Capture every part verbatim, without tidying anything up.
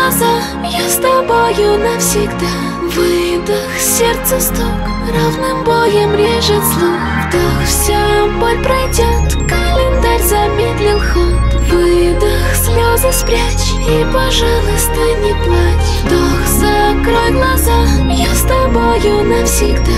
глаза, я с тобою навсегда. Выдох, сердце стук, равным боем режет слух. Вдох, вся боль пройдет, календарь замедлил ход. Выдох, слезы спрячь и, пожалуйста, не плачь. Вдох, закрой глаза, я с тобою навсегда.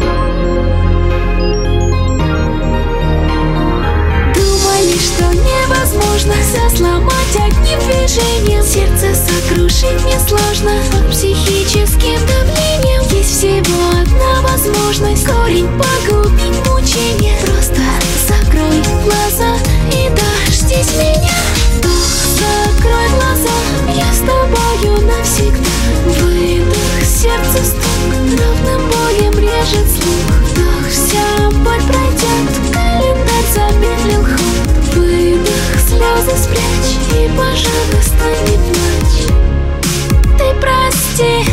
Думали, что невозможно все сломать одним движением. Сердце сокрушить несложно под психическим давлением. Есть всего одна возможность корень погубить мучение. Просто закрой глаза и дождись меня. Вдох, закрой глаза, я с тобою навсегда. Выдох, сердце стук, равным боем режет слух. Вдох, вся боль пройдет, календарь замедлил ход. Выдох, слезы спрячь и, пожалуйста, не плачь. Ты прости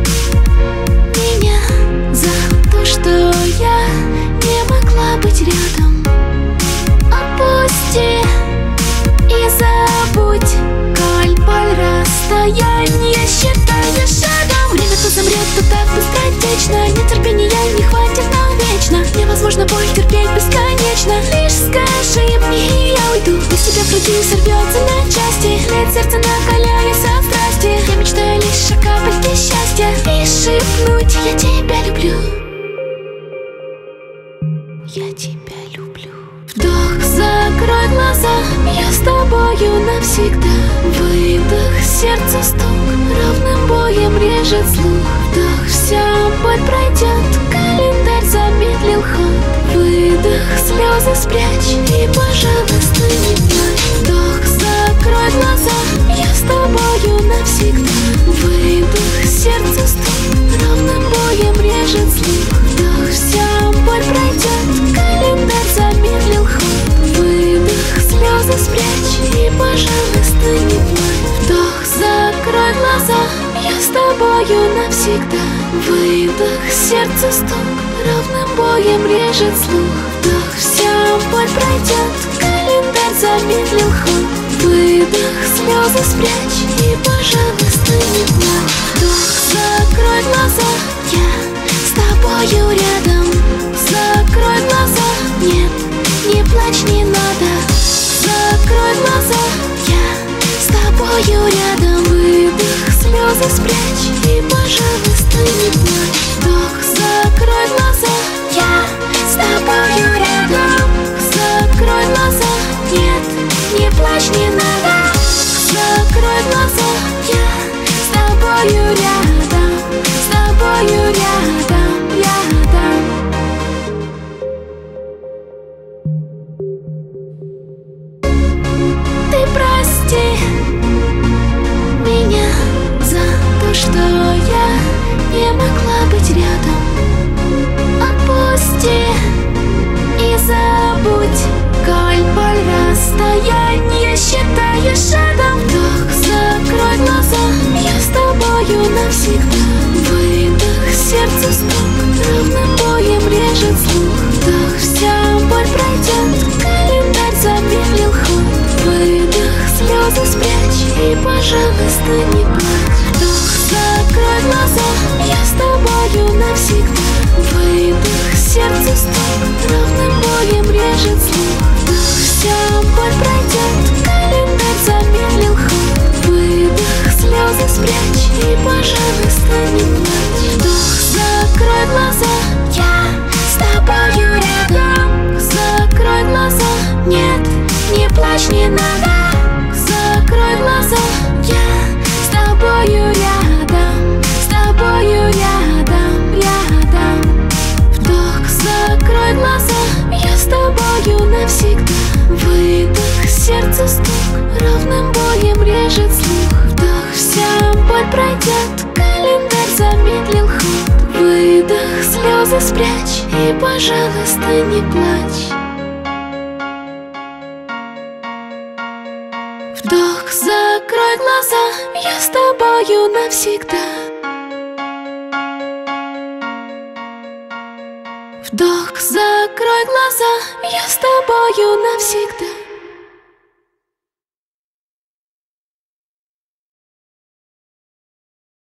меня за то, что я не могла быть рядом. Отпусти и забудь, коль боль расстояние считаю шагом. Время то замрет, то так быстротечно. Нетерпения не хватит навечно. Невозможно боль терпеть бесконечно. Лишь скажи мне, и я уйду. Без тебя в груди сорвется на части. Лед сердце накаляясь от страсти. Я мечтаю лишь о капельке счастья и шепнуть: я тебя люблю. Я тебя люблю. Вдох, закрой глаза, я с тобою навсегда. Выдох, сердце стук, равным боем режет слух. Вдох, вся боль пройдет, календарь замедлил ход. Выдох, слезы спрячь и, пожалуйста, не плачь. Вдох, закрой глаза, я с тобою навсегда. Выдох, сердце стук, равным боем режет слух. Вдох, вся боль пройдет, календарь замедлил ход. Выдох, слезы спрячь и, пожалуйста, не плачь. Вдох, закрой глаза, я с тобою навсегда. Выдох, сердце стук, равным боем режет слух. Вдох, вся боль пройдет, календарь замедлил ход. Выдох, слезы спрячь и, пожалуйста, не плачь. Вдох, закрой глаза, я с тобою рядом. Закрой глаза, нет, не плачь, не надо. Закрой глаза, я с тобою рядом. Выдох, слезы спрячь и, пожалуйста, не плачь. Вдох, закрой глаза, я с тобою рядом. Закрой глаза, нет, не плачь, не надо. Закрой глаза, я с тобою рядом. С тобою рядом, рядом. Ты прости меня за то, что я не могла быть рядом. Отпусти и забудь, коль боль расстояние считаю шагом. Вдох, закрой глаза, я с тобою навсегда. Выдох, сердце стук, равным боем режет слух. Вдох, вся боль пройдет, календарь замедлил ход. Выдох, слезы спрячь и, пожалуйста, не плачь. Вдох, закрой глаза, я с тобою навсегда. Выдох, сердце стук, равным боем режет слух. Вдох, вся боль пройдет, календарь замедлил ход. Выдох, слезы спрячь и, пожалуйста, не плачь. Вдох, закрой глаза, я с тобою рядом. Закрой глаза, нет, не плачь, не надо. Закрой глаза, я с тобою рядом. С тобою рядом, рядом. Вдох, закрой глаза, я с тобою навсегда. Выдох, сердце стук, равным боем режет слух. Вдох, вся боль пройдет, календарь замедлил ход. Выдох, слезы спрячь и, пожалуйста, не плачь. Вдох, закрой глаза, я с тобою навсегда. Вдох, закрой глаза, я с тобою навсегда.